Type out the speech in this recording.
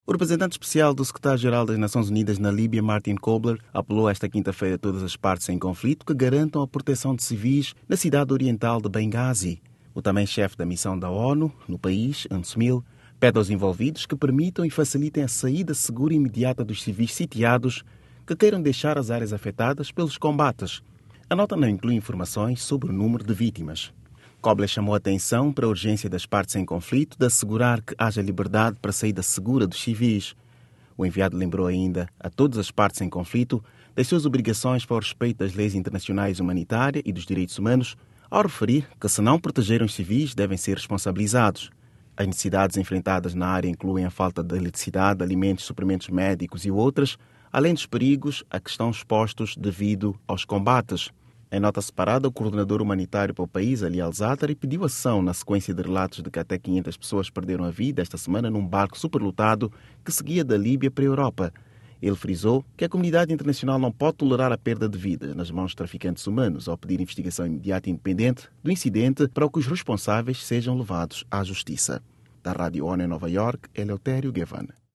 O representante especial do secretário-geral das Nações Unidas na Líbia, Martin Kobler, apelou esta quinta-feira a todas as partes em conflito que garantam a proteção de civis na cidade oriental de Benghazi. O também chefe da missão da ONU no país, ANSMIL, pede aos envolvidos que permitam e facilitem a saída segura e imediata dos civis sitiados que queiram deixar as áreas afetadas pelos combates. A nota não inclui informações sobre o número de vítimas. Kobler chamou a atenção para a urgência das partes em conflito de assegurar que haja liberdade para a saída segura dos civis. O enviado lembrou ainda a todas as partes em conflito das suas obrigações para o respeito das leis internacionais humanitárias e dos direitos humanos, ao referir que, se não protegeram os civis, devem ser responsabilizados. As necessidades enfrentadas na área incluem a falta de eletricidade, alimentos, suprimentos médicos e outras, além dos perigos a que estão expostos devido aos combates. Em nota separada, o coordenador humanitário para o país, Ali Al-Zatari, pediu ação na sequência de relatos de que até 500 pessoas perderam a vida esta semana num barco superlotado que seguia da Líbia para a Europa. Ele frisou que a comunidade internacional não pode tolerar a perda de vidas nas mãos de traficantes humanos ao pedir investigação imediata e independente do incidente para que os responsáveis sejam levados à justiça. Da Rádio ONU em Nova York, Eleutério Gavan.